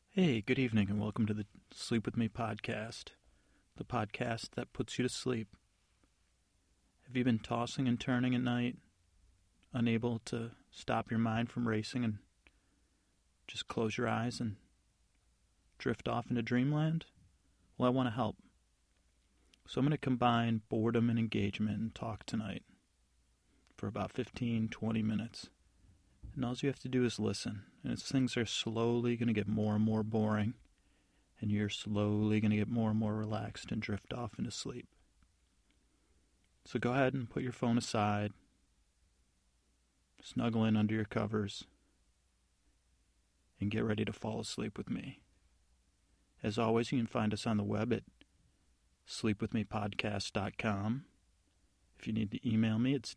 Hey, good evening, and welcome to the Sleep With Me podcast, the podcast that puts you to sleep. Have you been tossing and turning at night, unable to stop your mind from racing and just close your eyes and drift off into dreamland? Well, I want to help. So I'm going to combine boredom and engagement and talk tonight for about 15-20 minutes. And all you have to do is listen. And things are slowly going to get more and more boring. And you're slowly going to get more and more relaxed and drift off into sleep. So go ahead and put your phone aside. Snuggle in under your covers. And get ready to fall asleep with me. As always, you can find us on the web at sleepwithmepodcast.com. If you need to email me, it's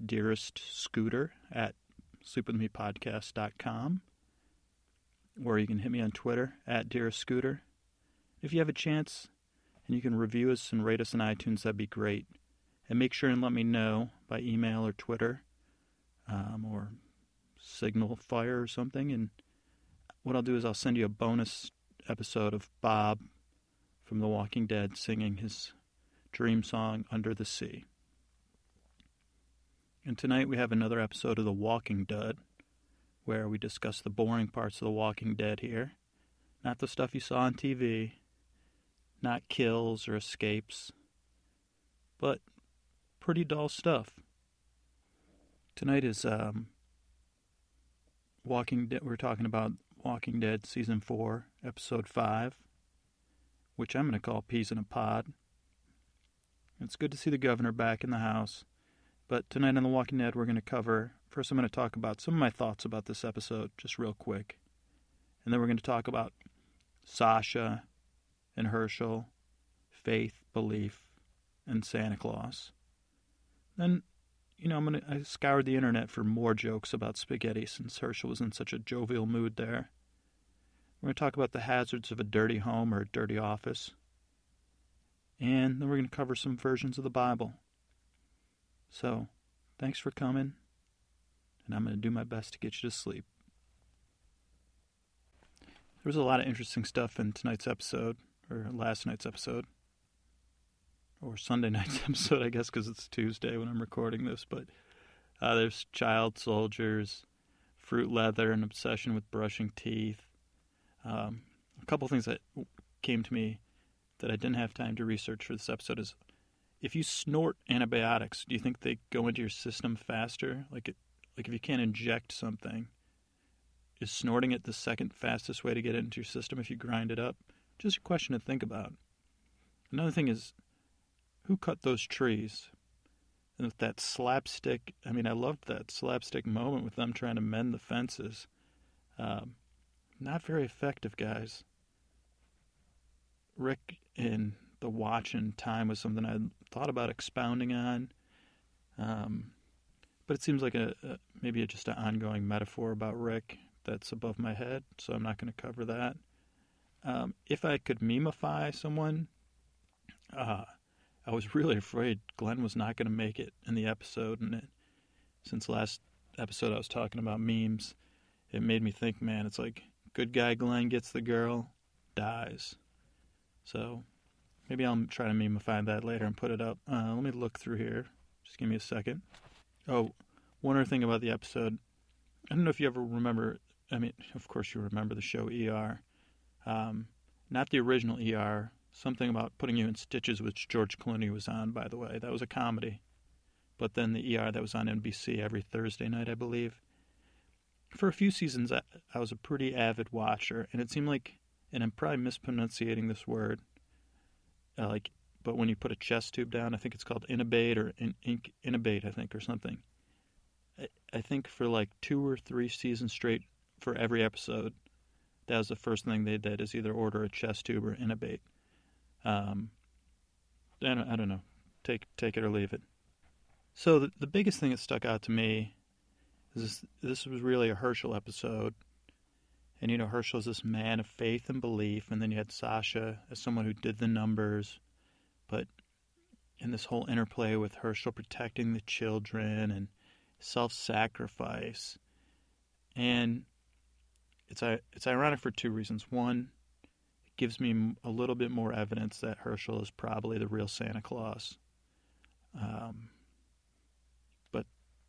dearestscooter@sleepwithmepodcast.com. Or you can hit me on Twitter @dearestscooter. If you have a chance and you can review us and rate us on iTunes, that'd be great. And make sure and let me know by email or Twitter or Signal Fire or something. And what I'll do is I'll send you a bonus episode of Bob from The Walking Dead singing his dream song, Under the Sea. And tonight we have another episode of The Walking Dead, where we discuss the boring parts of The Walking Dead here. Not the stuff you saw on TV, not kills or escapes, but pretty dull stuff. Tonight is Walking Dead. We're talking about Walking Dead Season 4, Episode 5, which I'm going to call Peas in a Pod. It's good to see the governor back in the house. But tonight on The Walking Dead, we're going to cover, first I'm going to talk about some of my thoughts about this episode, just real quick. And then we're going to talk about Sasha and Hershel, faith, belief, and Santa Claus. Then, I scoured the internet for more jokes about spaghetti since Hershel was in such a jovial mood there. We're going to talk about the hazards of a dirty home or a dirty office. And then we're going to cover some versions of the Bible. So, thanks for coming, and I'm going to do my best to get you to sleep. There was a lot of interesting stuff in tonight's episode, or last night's episode, or Sunday night's episode, I guess, because it's Tuesday when I'm recording this, but there's child soldiers, fruit leather, an obsession with brushing teeth. A couple things that came to me that I didn't have time to research for this episode is, if you snort antibiotics, do you think they go into your system faster? Like if you can't inject something, is snorting it the second fastest way to get it into your system if you grind it up? Just a question to think about. Another thing is, who cut those trees? And with that slapstick, I loved that slapstick moment with them trying to mend the fences. Not very effective, guys. Rick in the watch and time was something I thought about expounding on, but it seems like maybe just an ongoing metaphor about Rick that's above my head, so I'm not going to cover that. If I could memify someone, I was really afraid Glenn was not going to make it in the episode, and since last episode I was talking about memes, it made me think, man, it's like good guy Glenn gets the girl, dies. So maybe I'll try to memify that later and put it up. Let me look through here. Just give me a second. Oh, one other thing about the episode. I don't know if you ever remember. Of course you remember the show ER. Not the original ER. Something about putting you in stitches, which George Clooney was on, by the way. That was a comedy. But then the ER that was on NBC every Thursday night, I believe. For a few seasons, I was a pretty avid watcher. And it seemed like, and I'm probably mispronunciating this word, but when you put a chest tube down, I think it's called Inabate or Inabate, I think, or something. I think for like 2 or 3 seasons straight, for every episode, that was the first thing they did, is either order a chest tube or Inabate. I don't know. Take it or leave it. So the biggest thing that stuck out to me is this was really a Hershel episode. And, Hershel is this man of faith and belief. And then you had Sasha as someone who did the numbers. But in this whole interplay with Hershel protecting the children and self-sacrifice. And it's ironic for 2 reasons. One, gives me a little bit more evidence that Herschel is probably the real Santa Claus. But,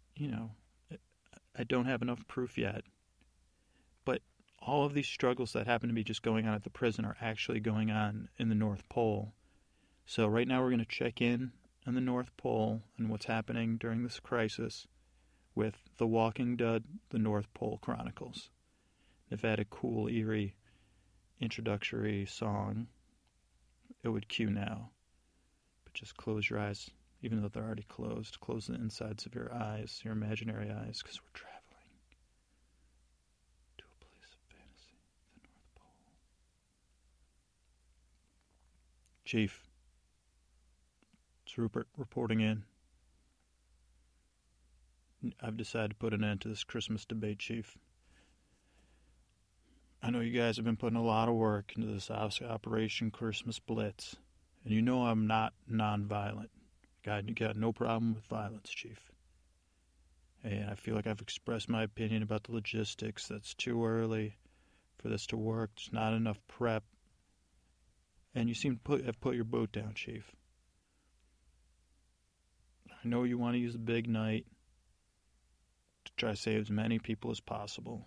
I don't have enough proof yet. But all of these struggles that happen to be just going on at the prison are actually going on in the North Pole. So right now we're going to check in on the North Pole and what's happening during this crisis with The Walking Dead, The North Pole Chronicles. If I had a cool, eerie introductory song, it would cue now. But just close your eyes, even though they're already closed. Close the insides of your eyes, your imaginary eyes, because we're traveling to a place of fantasy, the North Pole. Chief, it's Rupert reporting in. I've decided to put an end to this Christmas debate, Chief. I know you guys have been putting a lot of work into this Operation Christmas Blitz, and you know I'm not nonviolent. You got no problem with violence, Chief. And I feel like I've expressed my opinion about the logistics. That's too early for this to work. There's not enough prep. And you seem to have put your boat down, Chief. I know you want to use the big night to try to save as many people as possible.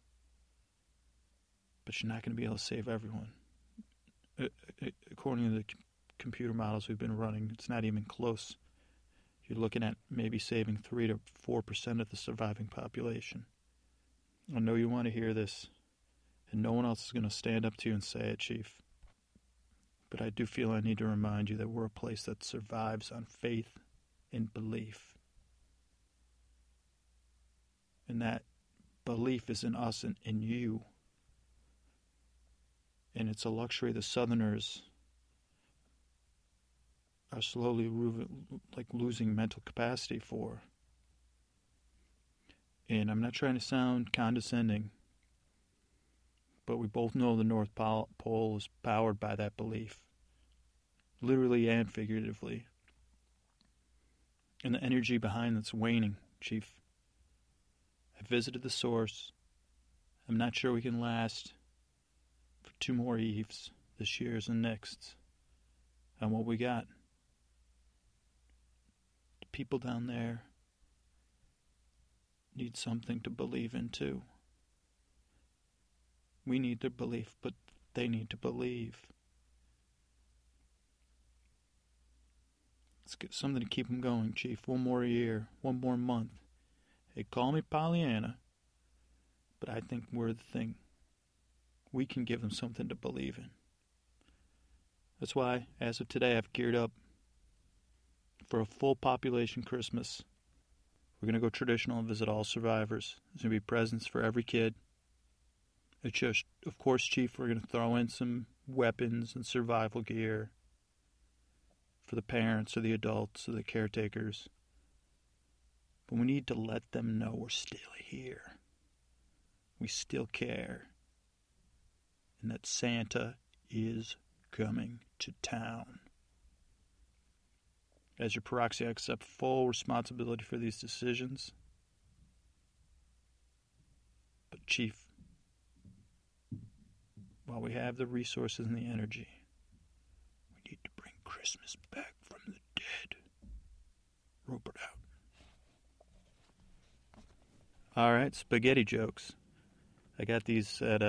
But you're not going to be able to save everyone. According to the computer models we've been running, it's not even close. You're looking at maybe saving 3 to 4% of the surviving population. I know you want to hear this, and no one else is going to stand up to you and say it, Chief. But I do feel I need to remind you that we're a place that survives on faith and belief. And that belief is in us and in you. And it's a luxury the Southerners are slowly losing mental capacity for. And I'm not trying to sound condescending, but we both know the North Pole is powered by that belief, literally and figuratively. And the energy behind it's waning, Chief. I visited the source. I'm not sure we can last for 2 more eves, this year's and next, on what we got. The people down there need something to believe in too. We need their belief, but they need to believe. Let's get something to keep them going, Chief. 1 more year, 1 more month. Hey, call me Pollyanna, but I think we're the thing. We can give them something to believe in. That's why, as of today, I've geared up for a full population Christmas. We're going to go traditional and visit all survivors. There's going to be presents for every kid. It's just, of course, Chief, we're going to throw in some weapons and survival gear for the parents or the adults or the caretakers. But we need to let them know we're still here. We still care. And that Santa is coming to town. As your proxy, I accept full responsibility for these decisions. But Chief, while we have the resources and the energy, we need to bring Christmas back from the dead. Rupert out. All right, spaghetti jokes. I got these at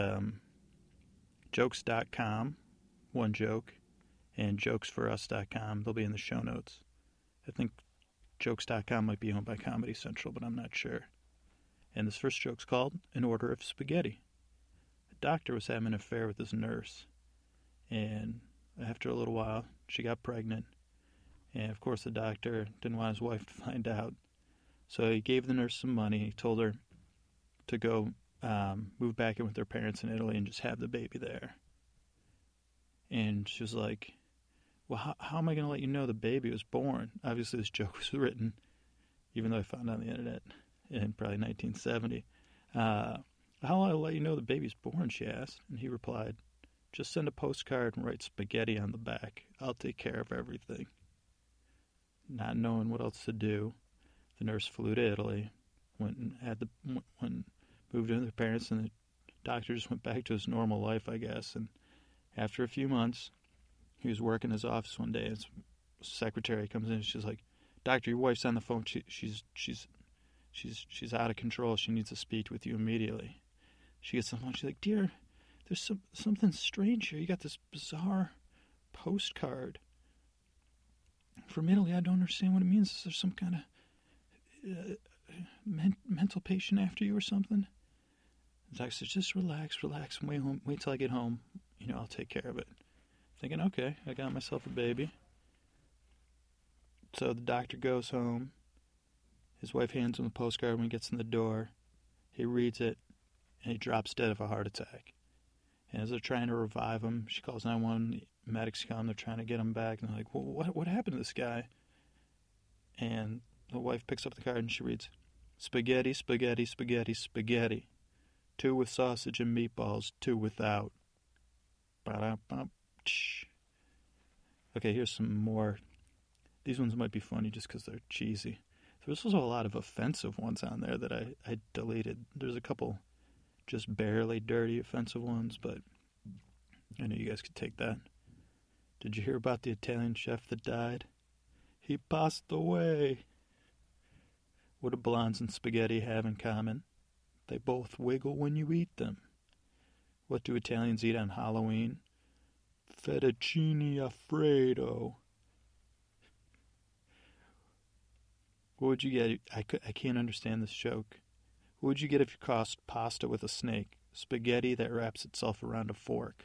jokes.com, one joke, and jokesforus.com. They'll be in the show notes. I think jokes.com might be owned by Comedy Central, but I'm not sure. And this first joke's called An Order of Spaghetti. A doctor was having an affair with his nurse, and after a little while, she got pregnant. And of course, the doctor didn't want his wife to find out. So he gave the nurse some money. He told her to go move back in with their parents in Italy and just have the baby there. And she was like, well, how am I going to let you know the baby was born? Obviously, this joke was written, even though I found it on the internet in probably 1970. How will I let you know the baby's born, she asked. And he replied, just send a postcard and write spaghetti on the back. I'll take care of everything. Not knowing what else to do, the nurse flew to Italy, moved in with their parents, and the doctor just went back to his normal life, I guess. And After a few months, he was working his office one day. His secretary comes in and she's like, "Doctor, your wife's on the phone. She's out of control. She needs to speak with you immediately." She gets on the phone. She's like, "Dear, there's something strange here. You got this bizarre postcard from Italy. I don't understand what it means. Is there some kind of mental patient after you or something?" The doctor says, "Just relax, and wait till I get home. I'll take care of it." Thinking, okay, I got myself a baby. So the doctor goes home. His wife hands him the postcard when he gets in the door. He reads it, and he drops dead of a heart attack. And as they're trying to revive him, she calls 911. The medics come. They're trying to get him back. And they're like, well, what happened to this guy? And the wife picks up the card, and she reads, "Spaghetti, spaghetti, spaghetti, spaghetti. 2 with sausage and meatballs, 2 without." Okay, here's some more. These ones might be funny just because they're cheesy. There's also a lot of offensive ones on there that I deleted. There's a couple just barely dirty offensive ones, but I know you guys could take that. Did you hear about the Italian chef that died? He passed away. What do blondes and spaghetti have in common? They both wiggle when you eat them. What do Italians eat on Halloween? Fettuccine Alfredo. What would you get? I can't understand this joke. What would you get if you crossed pasta with a snake? Spaghetti that wraps itself around a fork.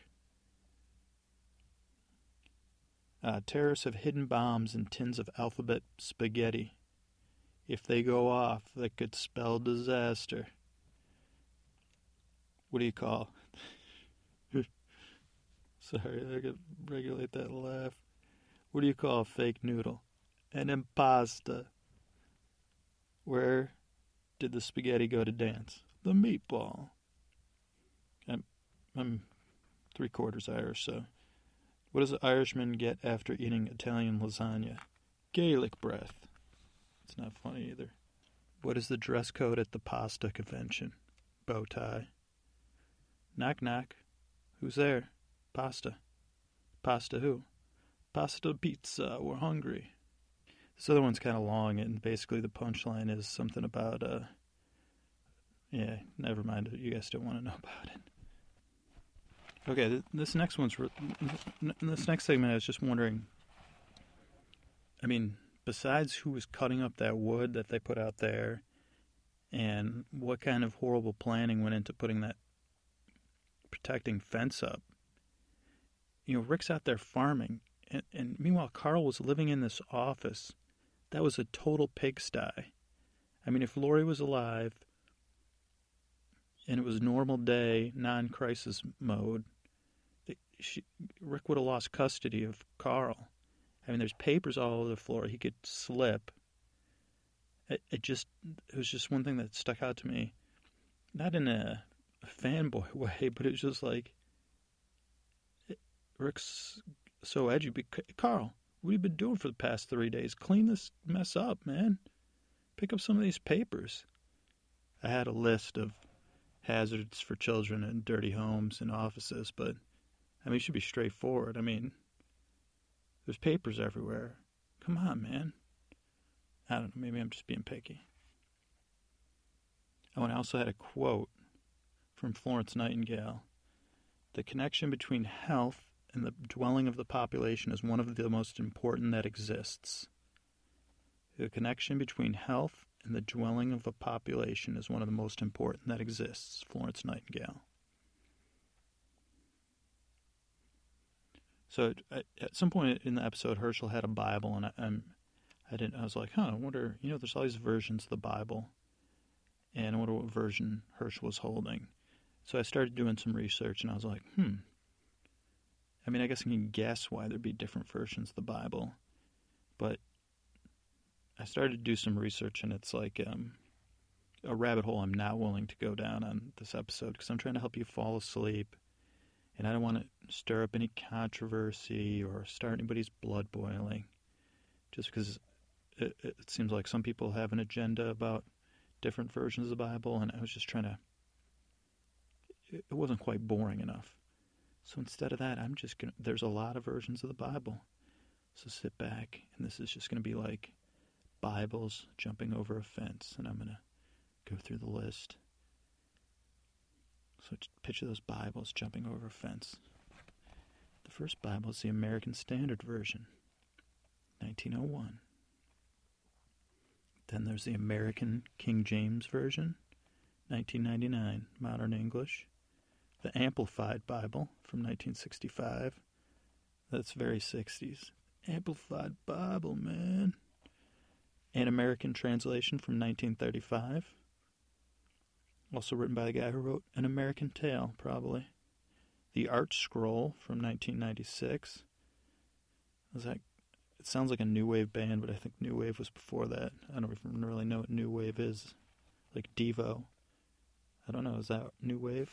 Terrorists have hidden bombs in tins of alphabet spaghetti. If they go off, that could spell disaster. What do you call? Sorry, I could regulate that laugh. What do you call a fake noodle? An impasta. Where did the spaghetti go to dance? The meatball. I'm 3/4 Irish, so. What does an Irishman get after eating Italian lasagna? Gaelic breath. It's not funny either. What is the dress code at the pasta convention? Bow tie. Knock, knock. Who's there? Pasta. Pasta who? Pasta pizza. We're hungry. This other one's kind of long, and basically the punchline is something about, never mind. You guys don't want to know about it. Okay, this next segment, I was just wondering, I mean, besides who was cutting up that wood that they put out there, and what kind of horrible planning went into putting that protecting fence up, Rick's out there farming, and meanwhile Carl was living in this office. That was a total pigsty. I mean, if Lori was alive and it was normal day, non-crisis mode, Rick would have lost custody of Carl. I mean, there's papers all over the floor. He could slip. It was just one thing that stuck out to me. Not in a fanboy way, but it was just like, Rick's so edgy. Carl, what have you been doing for the past 3 days? Clean this mess up, man. Pick up some of these papers. I had a list of hazards for children in dirty homes and offices, but, I mean, it should be straightforward. I mean, there's papers everywhere. Come on, man. I don't know, maybe I'm just being picky. Oh, and I also had a quote from Florence Nightingale. The connection between health and the dwelling of the population is one of the most important that exists. The connection between health and the dwelling of a population is one of the most important that exists. Florence Nightingale. So at some point in the episode, Herschel had a Bible, and I was like, I wonder, there's all these versions of the Bible, and I wonder what version Herschel was holding. So I started doing some research, and I was like, I mean, I guess I can guess why there'd be different versions of the Bible, but I started to do some research, and it's like a rabbit hole I'm not willing to go down on this episode, because I'm trying to help you fall asleep, and I don't want to stir up any controversy or start anybody's blood boiling, just because it seems like some people have an agenda about different versions of the Bible, and I was just trying to, it wasn't quite boring enough. So instead of that, there's a lot of versions of the Bible. So sit back, and this is just going to be like Bibles jumping over a fence, and I'm going to go through the list. So picture those Bibles jumping over a fence. The first Bible is the American Standard Version, 1901. Then there's the American King James Version, 1999, Modern English. The Amplified Bible from 1965. That's very 60s. Amplified Bible, man. An American Translation from 1935. Also written by the guy who wrote An American Tale, probably. The Art Scroll from 1996. It sounds like a New Wave band, but I think New Wave was before that. I don't even really know what New Wave is. Like Devo. I don't know, is that New Wave?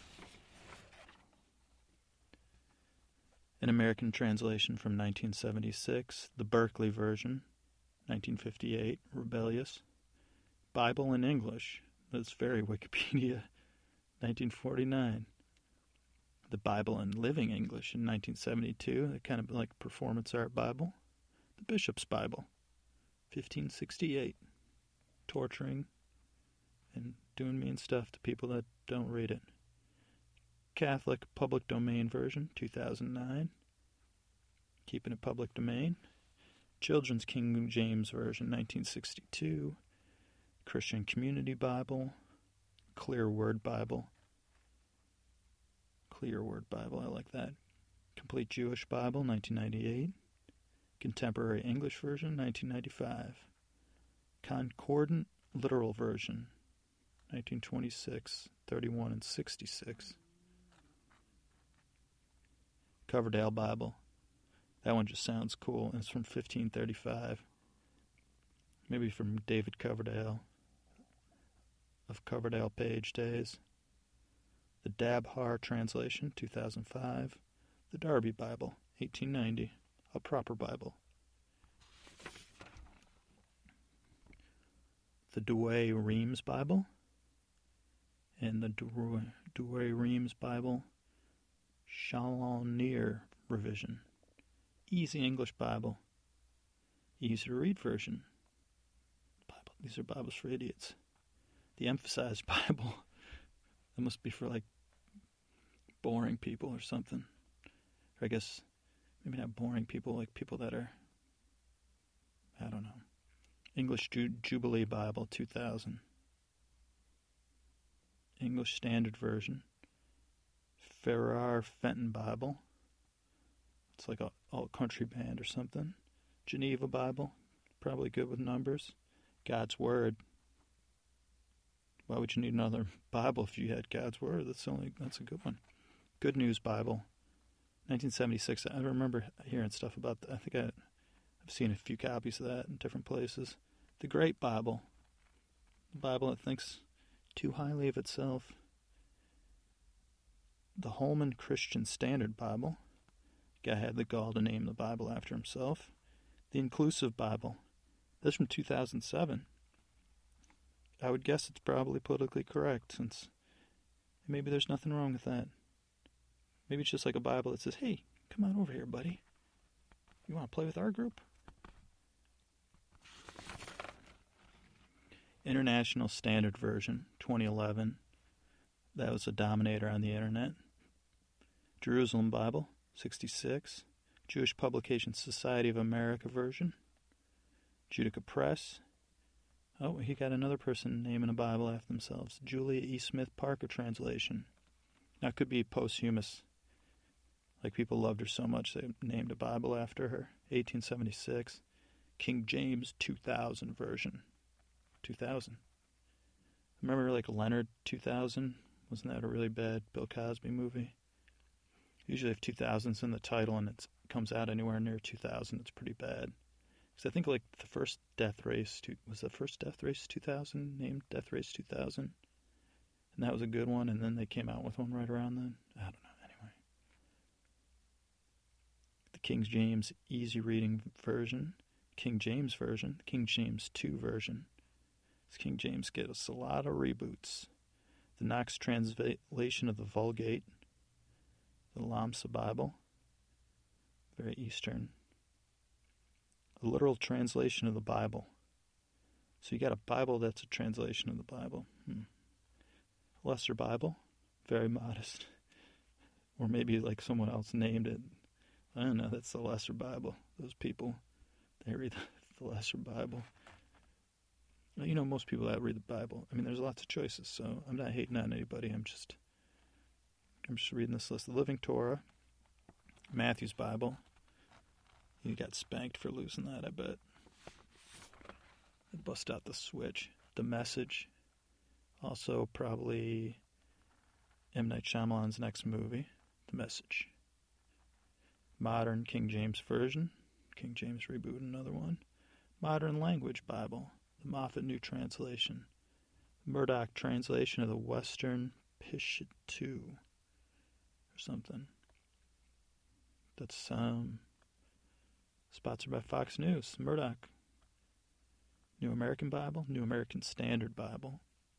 An American Translation from 1976, the Berkeley version, 1958, Rebellious. Bible in English, that's very Wikipedia, 1949. The Bible in Living English in 1972, that kind of like performance art Bible. The Bishop's Bible, 1568, torturing and doing mean stuff to people that don't read it. Catholic Public Domain Version, 2009. Keeping it public domain. Children's King James Version, 1962. Christian Community Bible. Clear Word Bible. Clear Word Bible, I like that. Complete Jewish Bible, 1998. Contemporary English Version, 1995. Concordant Literal Version, 1926, 31, and 66. Coverdale Bible. That one just sounds cool. And it's from 1535. Maybe from David Coverdale of Coverdale Page days. The Dabhar Translation, 2005. The Darby Bible, 1890. A proper Bible. The Douay-Rheims Bible. And the Douay-Rheims Bible Chalonier Revision. Easy English Bible. Easy to read version. Bible. These are Bibles for idiots. The Emphasized Bible. That must be for like boring people or something. Or I guess maybe not boring people, like people that are, I don't know. English Jubilee Bible 2000. English Standard Version. Farrar Fenton Bible. It's like a all-country band or something. Geneva Bible. Probably good with numbers. God's Word. Why would you need another Bible if you had God's Word? That's a good one. Good News Bible. 1976. I remember hearing stuff about that. I think I've seen a few copies of that in different places. The Great Bible. The Bible that thinks too highly of itself. The Holman Christian Standard Bible. Guy had the gall to name the Bible after himself. The Inclusive Bible. This is from 2007. I would guess it's probably politically correct, since maybe there's nothing wrong with that. Maybe it's just like a Bible that says, hey, come on over here, buddy. You want to play with our group? International Standard Version, 2011. That was a dominator on the internet. Jerusalem Bible, 66. Jewish Publication Society of America version. Judica Press. Oh, he got another person naming a Bible after themselves. Julia E. Smith Parker translation. Now, it could be posthumous. Like, people loved her so much they named a Bible after her. 1876. King James 2000 version. 2000. Remember, like, Leonard 2000? Wasn't that a really bad Bill Cosby movie? Usually if 2000's in the title and it comes out anywhere near 2000, it's pretty bad. Because I think, like, the first Death Race, was the first Death Race 2000 named Death Race 2000? And that was a good one, and then they came out with one right around then? I don't know, anyway. The King James Easy Reading version, King James version, King James 2 version. This King James gets us a lot of reboots. The Knox translation of the Vulgate. the Lamsa Bible, very Eastern. A literal translation of the Bible. So you got a Bible that's a translation of the Bible. Lesser Bible, very modest. Or maybe like someone else named it. I don't know, that's the Lesser Bible. Those people, they read the Lesser Bible. You know, most people that read the Bible, I mean, there's lots of choices, so I'm not hating on anybody. I'm just reading this list. The Living Torah, Matthew's Bible. You got spanked for losing that, I bet. They bust out the switch. The Message. Also, probably M. Night Shyamalan's next movie, The Message. Modern King James Version. King James reboot, another one. Modern Language Bible. The Moffat New Translation. Murdoch translation of the Western Peshitta or something. That's sponsored by Fox News. Murdoch. New American Bible, New American Standard Bible,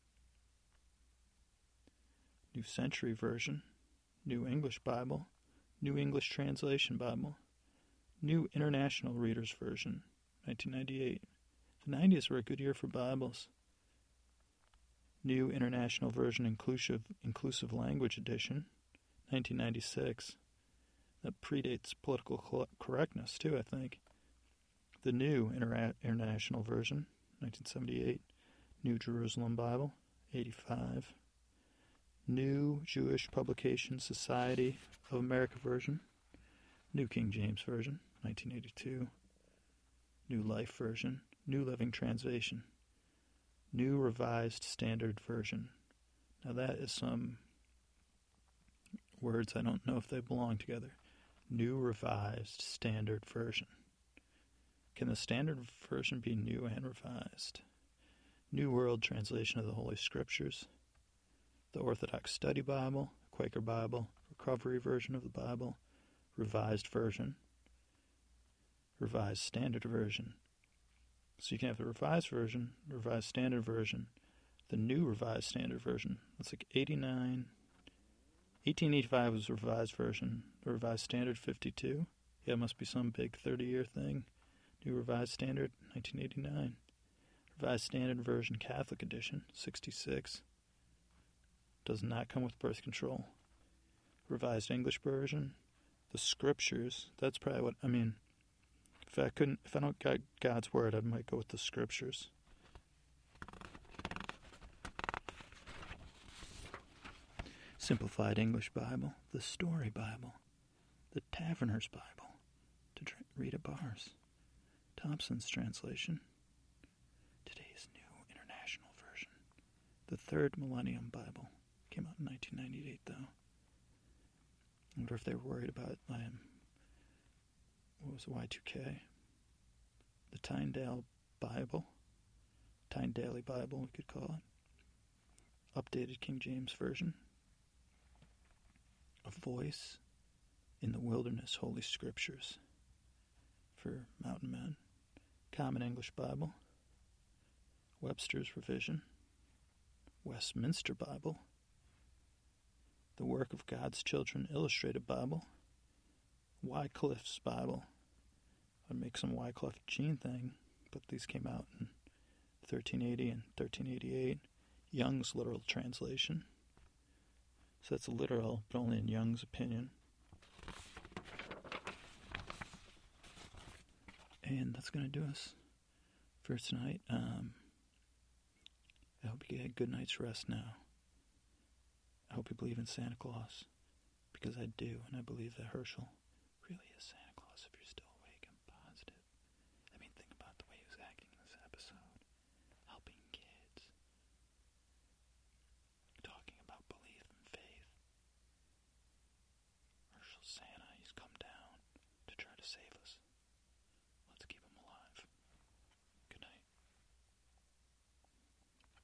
New Century Version, New English Bible, New English Translation Bible, New International Reader's Version, 1998. The 90s were a good year for Bibles. New International Version Inclusive Language Edition, 1996. That predates political correctness, too, I think. The New International Version, 1978. New Jerusalem Bible, 85. New Jewish Publication Society of America Version. New King James Version, 1982. New Life Version. New Living Translation. New Revised Standard Version. Now that is some words I don't know if they belong together. New Revised Standard Version. Can the Standard Version be new and revised? New World Translation of the Holy Scriptures. The Orthodox Study Bible. Quaker Bible. Recovery Version of the Bible. Revised Version. Revised Standard Version. So you can have the Revised Version, Revised Standard Version, the New Revised Standard Version. That's like 89. 1885 was the Revised Version. The Revised Standard, 52. Yeah, it must be some big 30-year thing. New Revised Standard, 1989. Revised Standard Version Catholic Edition, 66. Does not come with birth control. Revised English Version. The Scriptures. That's probably what, I mean, if I don't got God's Word, I might go with the Scriptures. Simplified English Bible, the Story Bible, the Taverner's Bible, to read at bars, Thompson's translation, today's New International Version, the Third Millennium Bible, came out in 1998 though. I wonder if they were worried about, what was it, Y2K? The Tyndale Bible, Tyndale Bible we could call it, updated King James Version, A Voice in the Wilderness Holy Scriptures for Mountain Men, Common English Bible, Webster's Revision, Westminster Bible, The Work of God's Children Illustrated Bible, Wycliffe's Bible. I'd make some Wycliffe Jean thing, but these came out in 1380 and 1388. Young's literal translation. So that's literal, but only in Young's opinion. And that's going to do us for tonight. I hope you get a good night's rest now. I hope you believe in Santa Claus, because I do, and I believe that Herschel really is Santa Claus.